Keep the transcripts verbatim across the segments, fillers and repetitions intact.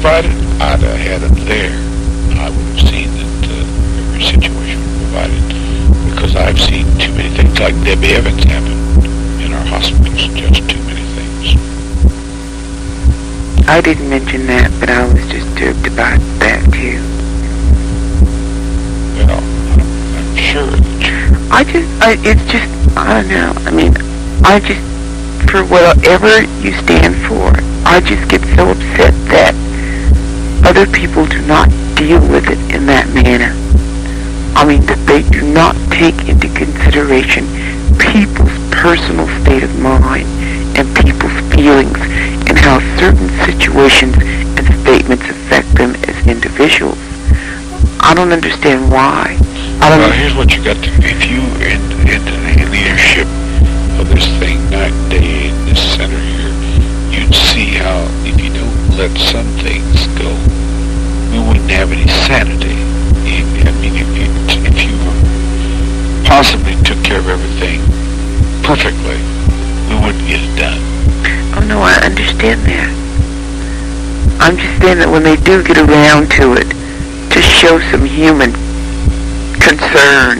provided, I'd have had them there. I would have seen that uh, every situation was provided, because I've seen too many things like Debbie Evans happen in our hospitals, just too many things. I didn't mention that, but I was disturbed about that too. Well, I'm, I'm sure that you... I just, I, it's just, I don't know, I mean, I just, for whatever you stand for, I just get so upset that other people do not deal with it in that manner. I mean, that they do not take into consideration people's personal state of mind and people's feelings and how certain situations and statements affect them as individuals. I don't understand why. I don't well, here's what you got to, if you in, in the leadership of this thing night and day in this center here, you'd see how if you don't let some things go, we wouldn't have any sanity. I mean, if you, if you possibly took care of everything perfectly, we wouldn't get it done. Oh no, I understand that. I'm just saying that when they do get around to it, to show some human concern.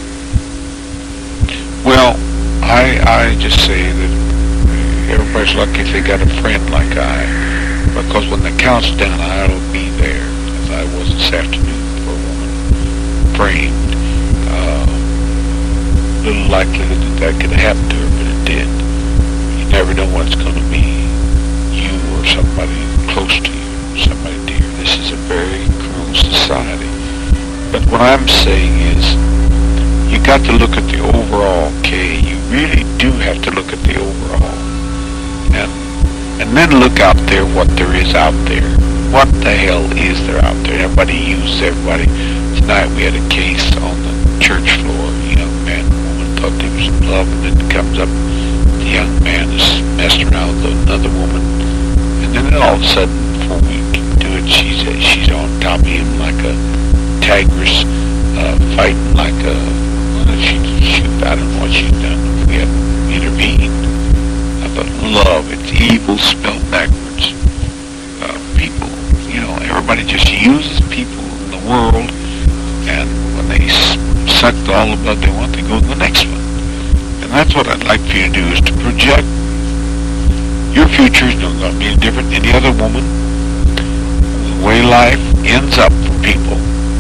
Well, I I just say that everybody's lucky if they got a friend like I, because when the count's down, I'll be there, as I was this afternoon for a woman framed. Uh, little likelihood that that could happen to her, but it did. You never know when it's going to be you or somebody close to you, somebody dear. This is a very cruel society. But what I'm saying is, you got to look at the overall, Kay. You really do have to look at the overall. And and then look out there what there is out there. What the hell is there out there? Everybody uses everybody. Tonight we had a case on the church floor. A young man and woman thought they was in love, and then it comes up, the young man is messing around with another woman. And then all of a sudden, before we can do it, she's, she's on top of him like a tigress, uh, fighting like a, well, she, shoot, I don't know what she's done. We had intervened. But love, it's evil spelled backwards. Uh, people, you know, everybody just uses people in the world, and when they suck all the blood they want, they go to the next one. And that's what I'd like for you to do, is to project your future is not going to be different than any other woman. The way life ends up for people.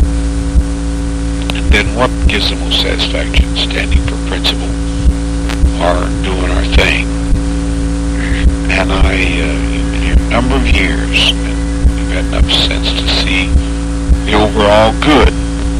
And then what gives the most satisfaction? Standing for principle, or doing our thing. And I, uh, you've been here a number of years, and you've had enough sense to see the overall good.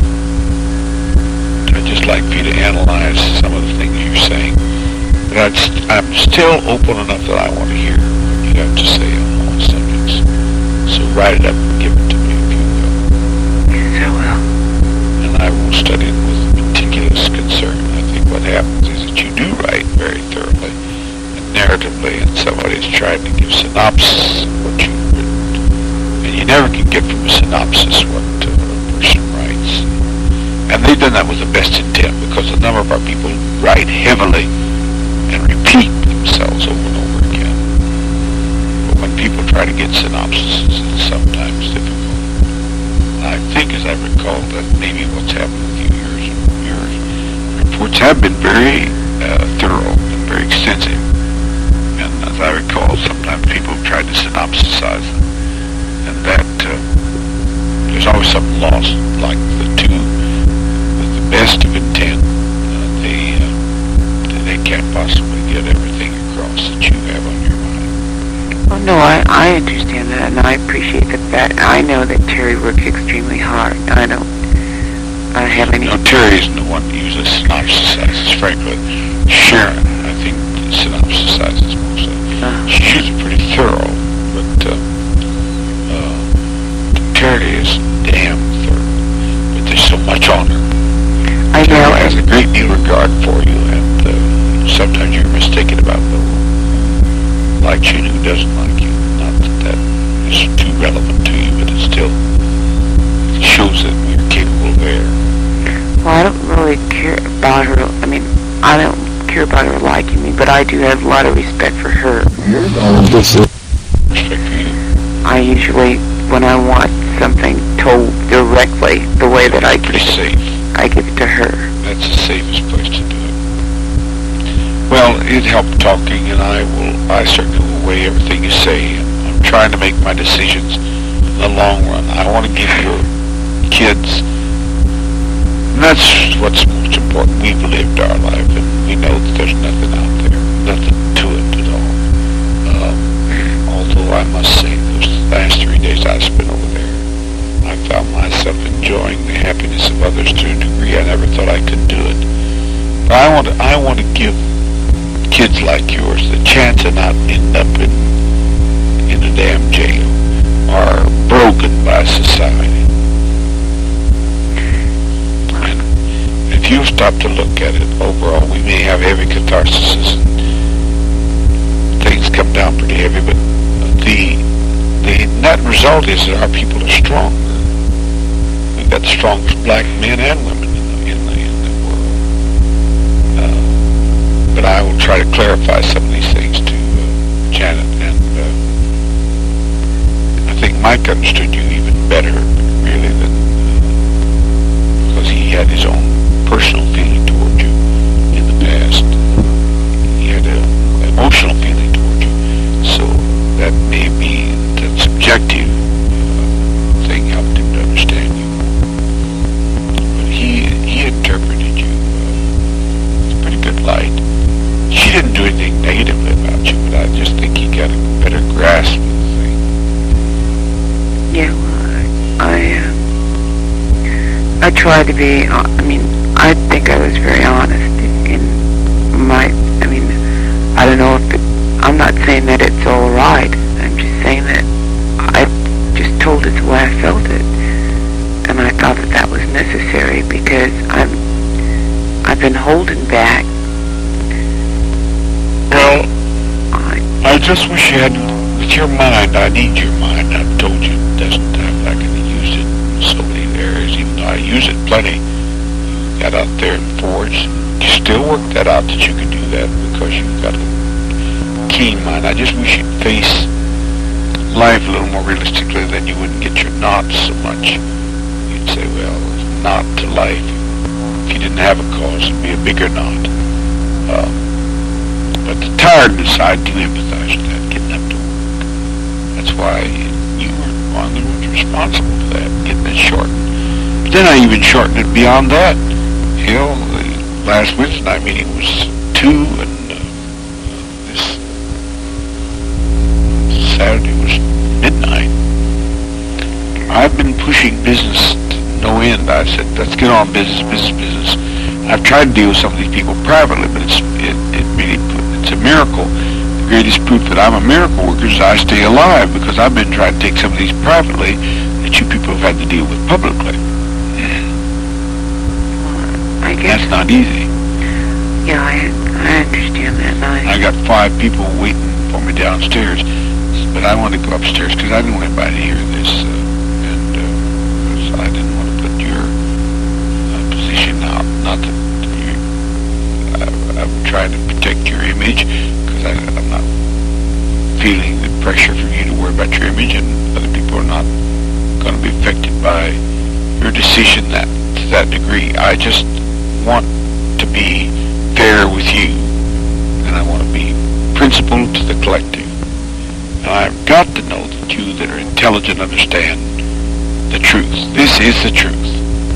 I'd just like for you to analyze some of the things you're saying. But I'd st- I'm still open enough that I want to hear what you have to say on all subjects. So write it up and give it to me if you will. Yes, I will. And I will study it with meticulous concern. I think what happens is that you do write very thoroughly, narratively, and somebody's tried to give synopsis of what you've written. And you never can get from a synopsis what uh, a person writes. And they've done that with the best intent, because a number of our people write heavily and repeat themselves over and over again. But when people try to get synopsis, it's sometimes difficult. I think, as I recall, that maybe what's happened with you, yours, yours reports have been very uh, thorough and very extensive. And as I recall, sometimes people have tried to synopsisize them, and that uh, there's always something lost, like the two, with the best of intent, uh, they, uh, they can't possibly get everything across that you have on your mind. Oh no, I, I understand that, and I appreciate that, that. I know that Terry works extremely hard. I don't I have any... No, Terry isn't the one who usually synopsisizes, frankly. Sharon, I think, synopsisizes mostly. Uh-huh. She's pretty thorough, but uh, uh, Terry is damn thorough. But there's so much on her. I know. Terry has a great deal of regard for you, and uh, sometimes you're mistaken about who likes you and who doesn't like you. Not that that is too relevant to you, but it still shows that we're capable of error. Well, I don't really care about her. I mean, I don't care about her liking me, but I do have a lot of respect for her. Respect for you. I usually when I want something told directly, the way that I give Pretty it, safe. I give it to her. That's the safest place to do it. Well, it helped talking, and I will, I certainly will weigh everything you say. I'm trying to make my decisions in the long run. I want to give your kids, and that's what's most important. We've lived our life, and we know that there's nothing out there, nothing to it at all. Um, although I must say, those last three days I spent over there, I found myself enjoying the happiness of others to a degree I never thought I could do it. But I want to, I want to give kids like yours the chance to not end up in in a damn jail or broken by society. And if you stop to look at it overall, we may have heavy catharsis and things come down pretty heavy, but the the net result is that our people are stronger. We've got the strongest black men and women in the, in the, in the world. Uh, but I will try to clarify some of these things to uh, Janet, and uh, I think Mike understood you even better, really, than uh, because he had his own personal feeling toward you in the past. He had an emotional feeling toward you, so that may be that subjective uh, thing helped him to understand you. But he he interpreted you uh, with a pretty good light. She didn't do anything negatively about you, but I just think he got a better grasp of the thing. Yeah, well, I, I, uh, I try to be, uh, I mean, I think I was very honest in my, I mean, I don't know if it, I'm not saying that it's all right. I'm just saying that I just told it the way I felt it. And I thought that that was necessary because I'm, I've been holding back. Well, I, I just wish you had, with your mind, I need your mind. I've told you it doesn't have, I can use it in so many areas, even though I use it plenty. You got out there and forged. You still work that out that you can do that because you've got a keen mind. I just wish you'd face life a little more realistically, then you wouldn't get your knots so much. You'd say, well, it's not to life. If you didn't have a cause, it'd be a bigger knot. Um, But the tiredness, I do empathize with that, getting up to work. That's why you were one of the ones responsible for that, getting it shortened. But then I even shortened it beyond that. Hell, the last Wednesday night meeting was two, and uh, this Saturday was midnight. I've been pushing business to no end. I said, let's get on business, business, business. I've tried to deal with some of these people privately, but it's it, it really put, it's a miracle. The greatest proof that I'm a miracle worker is I stay alive because I've been trying to take some of these privately that you people have had to deal with publicly. I guess That's not easy. Yeah, I I understand that. And I, I got five people waiting for me downstairs, but I wanted to go upstairs because I didn't want anybody to hear this, uh, and uh, 'cause I didn't want to put your uh, position out. Not that you, I, I'm trying to protect your image because I'm not feeling the pressure from you to worry about your image, and other people are not going to be affected by your decision that to that degree. I just want to be fair with you, and I want to be principled to the collective. And I've got to know that you that are intelligent understand the truth. This is the truth.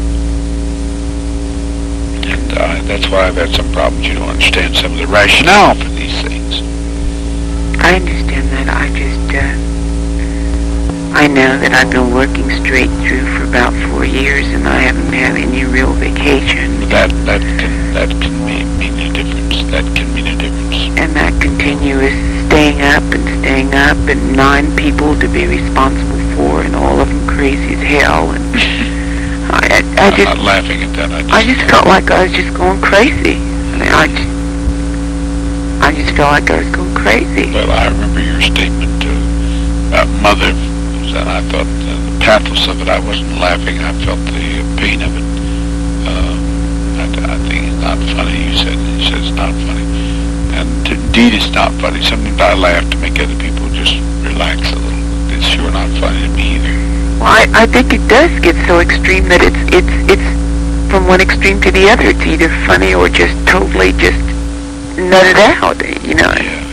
And uh, that's why I've had some problems. You don't understand some of the rationale for these things. I understand that. I just, uh, I know that I've been working straight through for about four years, and I haven't had any real vacation. That that can that can mean, mean a difference. That can mean a difference. And that continuous staying up and staying up, and nine people to be responsible for, and all of them crazy as hell. And I, I, I I'm just, not laughing at that. I just, I just felt like I was just going crazy. I mean, I just, I just felt like I was going crazy. Well, I remember your statement uh, about mother, and I thought uh, the pathos of it. I wasn't laughing. I felt the pain of it. Uh, I, I think it's not funny. You said you said it's not funny, and indeed it's not funny. Sometimes I laugh to make other people just relax a little. It's sure not funny to me either. Well, I, I think it does get so extreme that it's it's it's from one extreme to the other. It's either funny or just totally just nutted out, you know. Yeah.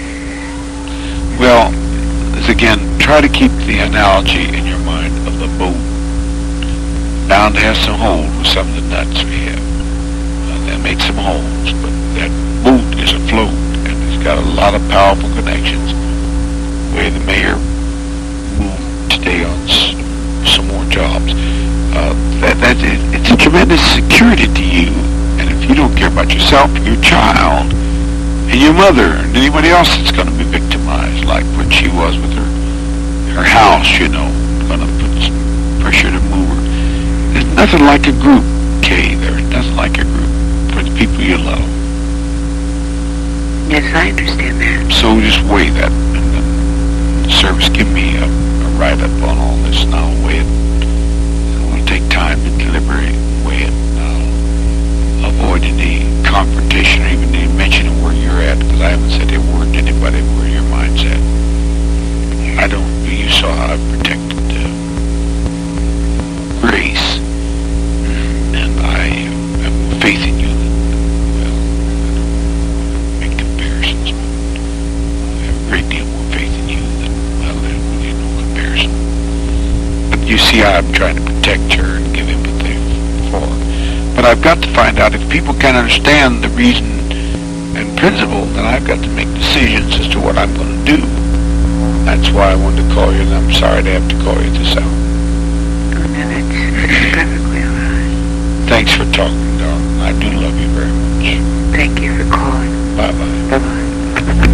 Well, again, try to keep the analogy in your mind of the boat. Bound to have some holes with some of the nuts we have. Uh, that makes some holes, but that boat is afloat, and it's got a lot of powerful connections. The way the mayor moved today on s- some more jobs, uh, that, that it, it's a tremendous security to you. And if you don't care about yourself, your child, and your mother, and anybody else that's going to be victimized, like what she was with her her house, you know, going to put some pressure to move her. There's nothing like a group, Kay. There's nothing like a group for the people you love. Yes, I understand that. So just weigh that. And then the service give me a, a write-up on all this, and I'll weigh it. I want to take time to deliberate and weigh it. And I'll avoid any confrontation or even any mention of where you're at, because I haven't said a word to anybody where your mind's at. I don't, you saw how I protected uh, Grace, and I uh, have faith in you that, well, I don't make comparisons, but I have a great deal more faith in you than, well, there's really no comparison. But you see how I'm trying to protect her and give empathy for her. But I've got to find out if people can't understand the reason and principle, then I've got to make decisions as to what I'm going to do. That's why I wanted to call you, and I'm sorry to have to call you this hour. Oh, no, that's, that's perfectly all right. Thanks for talking.